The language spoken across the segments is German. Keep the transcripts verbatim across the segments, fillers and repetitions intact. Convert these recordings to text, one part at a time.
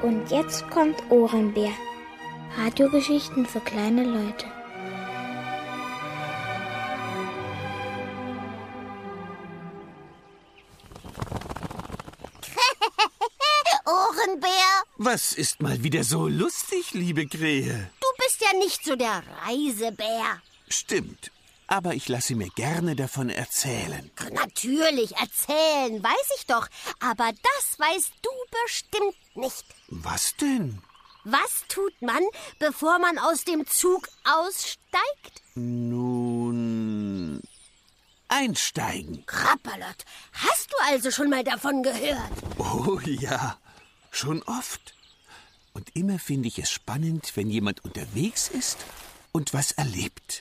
Und jetzt kommt Ohrenbär. Radiogeschichten für kleine Leute. Ohrenbär? Was ist mal wieder so lustig, liebe Krähe? Du bist ja nicht so der Reisebär. Stimmt, aber ich lasse mir gerne davon erzählen. Natürlich, erzählen, weiß ich doch. Aber das weißt du bestimmt nicht. Was denn? Was tut man, bevor man aus dem Zug aussteigt? Nun, einsteigen. Krapperlot, hast du also schon mal davon gehört? Oh ja, schon oft. Und immer finde ich es spannend, wenn jemand unterwegs ist und was erlebt.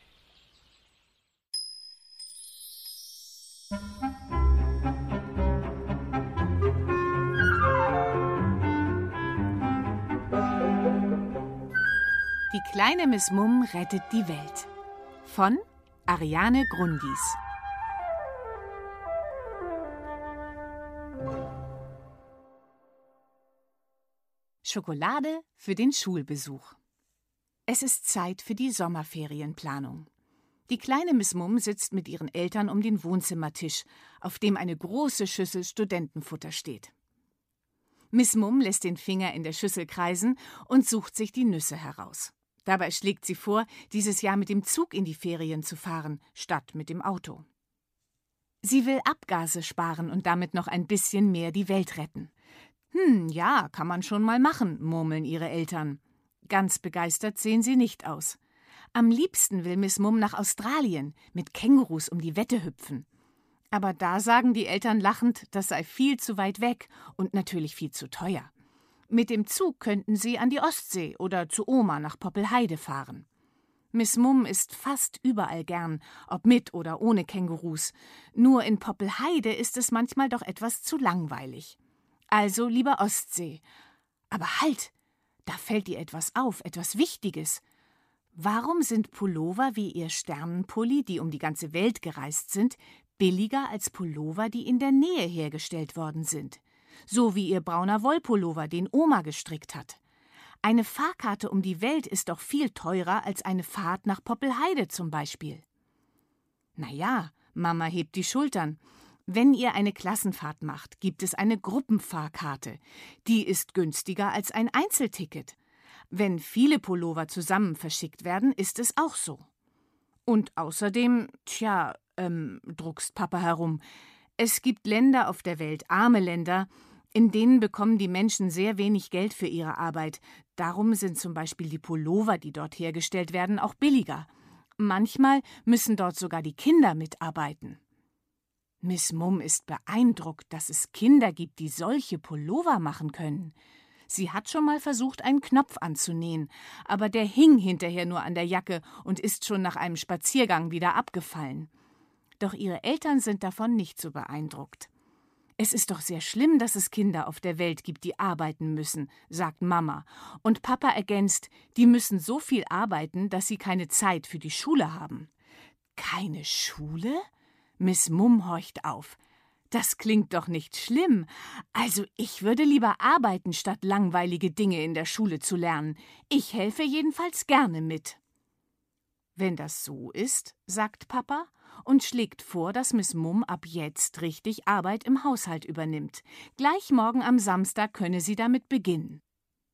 Die kleine Miss Mumm rettet die Welt. Von Ariane Grundis. Schokolade für den Schulbesuch. Es ist Zeit für die Sommerferienplanung. Die kleine Miss Mumm sitzt mit ihren Eltern um den Wohnzimmertisch, auf dem eine große Schüssel Studentenfutter steht. Miss Mumm lässt den Finger in der Schüssel kreisen und sucht sich die Nüsse heraus. Dabei schlägt sie vor, dieses Jahr mit dem Zug in die Ferien zu fahren, statt mit dem Auto. Sie will Abgase sparen und damit noch ein bisschen mehr die Welt retten. Hm, ja, kann man schon mal machen, murmeln ihre Eltern. Ganz begeistert sehen sie nicht aus. Am liebsten will Miss Mumm nach Australien, mit Kängurus um die Wette hüpfen. Aber da sagen die Eltern lachend, das sei viel zu weit weg und natürlich viel zu teuer. Mit dem Zug könnten sie an die Ostsee oder zu Oma nach Poppelheide fahren. Miss Mumm ist fast überall gern, ob mit oder ohne Kängurus. Nur in Poppelheide ist es manchmal doch etwas zu langweilig. Also lieber Ostsee. Aber halt, da fällt ihr etwas auf, etwas Wichtiges. Warum sind Pullover wie ihr Sternenpulli, die um die ganze Welt gereist sind, billiger als Pullover, die in der Nähe hergestellt worden sind? So wie ihr brauner Wollpullover, den Oma gestrickt hat. Eine Fahrkarte um die Welt ist doch viel teurer als eine Fahrt nach Poppelheide zum Beispiel. Na ja, Mama hebt die Schultern. Wenn ihr eine Klassenfahrt macht, gibt es eine Gruppenfahrkarte. Die ist günstiger als ein Einzelticket. Wenn viele Pullover zusammen verschickt werden, ist es auch so. Und außerdem, tja, ähm, druckst Papa herum, es gibt Länder auf der Welt, arme Länder, in denen bekommen die Menschen sehr wenig Geld für ihre Arbeit. Darum sind zum Beispiel die Pullover, die dort hergestellt werden, auch billiger. Manchmal müssen dort sogar die Kinder mitarbeiten. Miss Mumm ist beeindruckt, dass es Kinder gibt, die solche Pullover machen können. Sie hat schon mal versucht, einen Knopf anzunähen, aber der hing hinterher nur an der Jacke und ist schon nach einem Spaziergang wieder abgefallen. Doch ihre Eltern sind davon nicht so beeindruckt. Es ist doch sehr schlimm, dass es Kinder auf der Welt gibt, die arbeiten müssen, sagt Mama. Und Papa ergänzt, die müssen so viel arbeiten, dass sie keine Zeit für die Schule haben. Keine Schule? Miss Mumm horcht auf. Das klingt doch nicht schlimm. Also ich würde lieber arbeiten, statt langweilige Dinge in der Schule zu lernen. Ich helfe jedenfalls gerne mit. Wenn das so ist, sagt Papa und schlägt vor, dass Miss Mumm ab jetzt richtig Arbeit im Haushalt übernimmt. Gleich morgen am Samstag könne sie damit beginnen.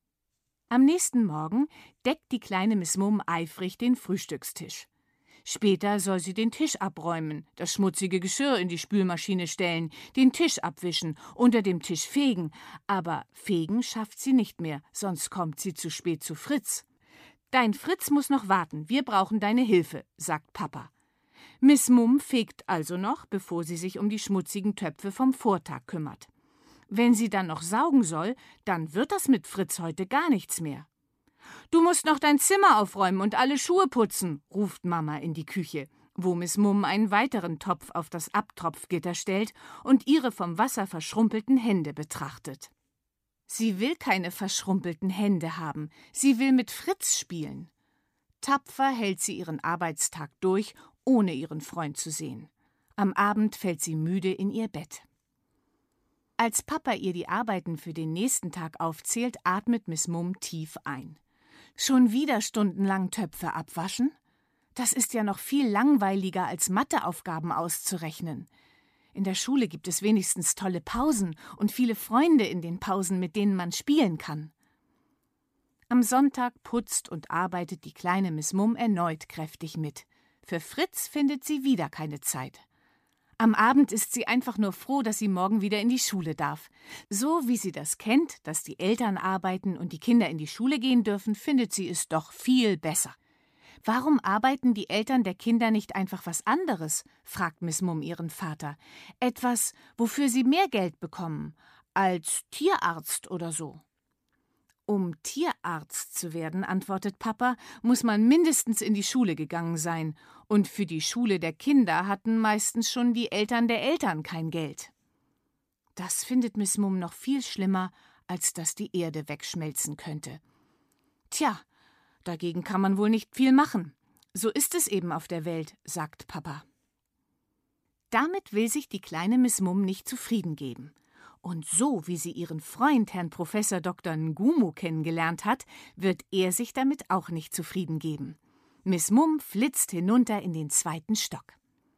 Am nächsten Morgen deckt die kleine Miss Mumm eifrig den Frühstückstisch. Später soll sie den Tisch abräumen, das schmutzige Geschirr in die Spülmaschine stellen, den Tisch abwischen, unter dem Tisch fegen. Aber fegen schafft sie nicht mehr, sonst kommt sie zu spät zu Fritz. »Dein Fritz muss noch warten, wir brauchen deine Hilfe«, sagt Papa. Miss Mumm fegt also noch, bevor sie sich um die schmutzigen Töpfe vom Vortag kümmert. Wenn sie dann noch saugen soll, dann wird das mit Fritz heute gar nichts mehr. »Du musst noch dein Zimmer aufräumen und alle Schuhe putzen«, ruft Mama in die Küche, wo Miss Mumm einen weiteren Topf auf das Abtropfgitter stellt und ihre vom Wasser verschrumpelten Hände betrachtet. Sie will keine verschrumpelten Hände haben, sie will mit Fritz spielen. Tapfer hält sie ihren Arbeitstag durch, ohne ihren Freund zu sehen. Am Abend fällt sie müde in ihr Bett. Als Papa ihr die Arbeiten für den nächsten Tag aufzählt, atmet Miss Mumm tief ein. Schon wieder stundenlang Töpfe abwaschen? Das ist ja noch viel langweiliger, als Matheaufgaben auszurechnen. In der Schule gibt es wenigstens tolle Pausen und viele Freunde in den Pausen, mit denen man spielen kann. Am Sonntag putzt und arbeitet die kleine Miss Mumm erneut kräftig mit. Für Fritz findet sie wieder keine Zeit. Am Abend ist sie einfach nur froh, dass sie morgen wieder in die Schule darf. So wie sie das kennt, dass die Eltern arbeiten und die Kinder in die Schule gehen dürfen, findet sie es doch viel besser. »Warum arbeiten die Eltern der Kinder nicht einfach was anderes?« fragt Miss Mumm ihren Vater. »Etwas, wofür sie mehr Geld bekommen, als Tierarzt oder so.« »Um Tierarzt zu werden«, antwortet Papa, »muss man mindestens in die Schule gegangen sein. Und für die Schule der Kinder hatten meistens schon die Eltern der Eltern kein Geld.« Das findet Miss Mumm noch viel schlimmer, als dass die Erde wegschmelzen könnte. »Tja, dagegen kann man wohl nicht viel machen. So ist es eben auf der Welt«, sagt Papa. Damit will sich die kleine Miss Mumm nicht zufrieden geben. Und so, wie sie ihren Freund, Herrn Professor Doktor Ngumu, kennengelernt hat, wird er sich damit auch nicht zufrieden geben. Miss Mumm flitzt hinunter in den zweiten Stock.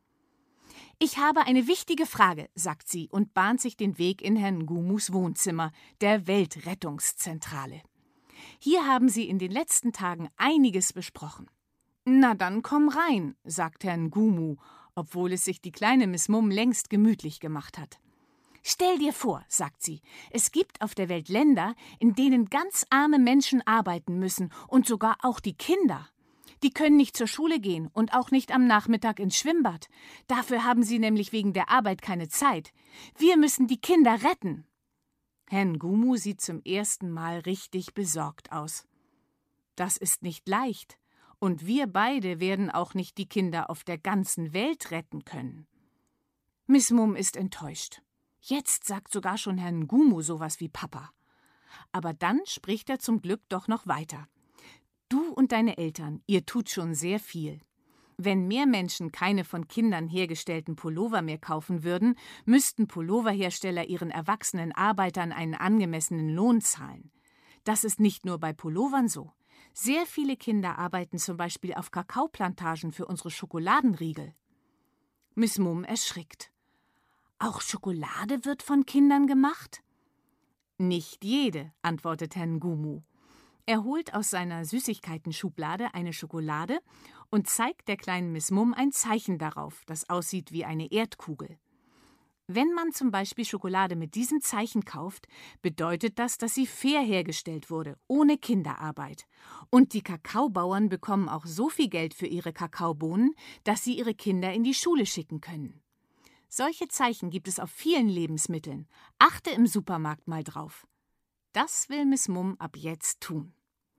»Ich habe eine wichtige Frage«, sagt sie und bahnt sich den Weg in Herrn Ngumus Wohnzimmer, der Weltrettungszentrale. Hier haben sie in den letzten Tagen einiges besprochen. »Na dann komm rein«, sagt Herr Ngumu, obwohl es sich die kleine Miss Mumm längst gemütlich gemacht hat. »Stell dir vor«, sagt sie, »es gibt auf der Welt Länder, in denen ganz arme Menschen arbeiten müssen und sogar auch die Kinder. Die können nicht zur Schule gehen und auch nicht am Nachmittag ins Schwimmbad. Dafür haben sie nämlich wegen der Arbeit keine Zeit. Wir müssen die Kinder retten.« Herr Ngumu sieht zum ersten Mal richtig besorgt aus. »Das ist nicht leicht, und wir beide werden auch nicht die Kinder auf der ganzen Welt retten können.« Miss Mumm ist enttäuscht. Jetzt sagt sogar schon Herr Ngumu sowas wie Papa. Aber dann spricht er zum Glück doch noch weiter. »Du und deine Eltern, ihr tut schon sehr viel. Wenn mehr Menschen keine von Kindern hergestellten Pullover mehr kaufen würden, müssten Pulloverhersteller ihren erwachsenen Arbeitern einen angemessenen Lohn zahlen. Das ist nicht nur bei Pullovern so. Sehr viele Kinder arbeiten zum Beispiel auf Kakaoplantagen für unsere Schokoladenriegel.« Miss Mumm erschrickt. »Auch Schokolade wird von Kindern gemacht?« »Nicht jede«, antwortet Herr Ngumu. Er holt aus seiner Süßigkeiten-Schublade eine Schokolade und zeigt der kleinen Miss Mumm ein Zeichen darauf, das aussieht wie eine Erdkugel. Wenn man zum Beispiel Schokolade mit diesem Zeichen kauft, bedeutet das, dass sie fair hergestellt wurde, ohne Kinderarbeit. Und die Kakaobauern bekommen auch so viel Geld für ihre Kakaobohnen, dass sie ihre Kinder in die Schule schicken können. Solche Zeichen gibt es auf vielen Lebensmitteln. Achte im Supermarkt mal drauf. Das will Miss Mumm ab jetzt tun.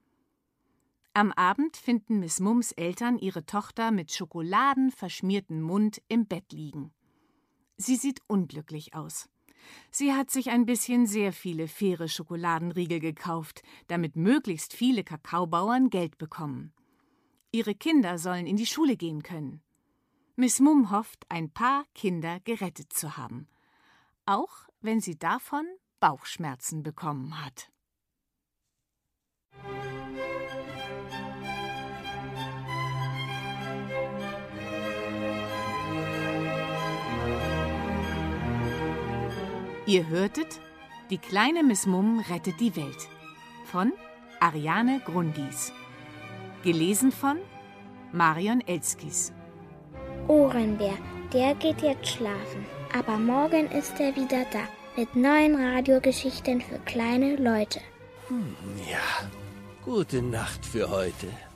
Am Abend finden Miss Mumms Eltern ihre Tochter mit schokoladenverschmiertem Mund im Bett liegen. Sie sieht unglücklich aus. Sie hat sich ein bisschen sehr viele faire Schokoladenriegel gekauft, damit möglichst viele Kakaobauern Geld bekommen. Ihre Kinder sollen in die Schule gehen können. Miss Mumm hofft, ein paar Kinder gerettet zu haben, auch wenn sie davon Bauchschmerzen bekommen hat. Ihr hörtet »Die kleine Miss Mumm rettet die Welt« von Ariane Grundis. Gelesen von Marion Elskis. Ohrenbär, der geht jetzt schlafen. Aber morgen ist er wieder da. Mit neuen Radiogeschichten für kleine Leute. Hm, ja, gute Nacht für heute.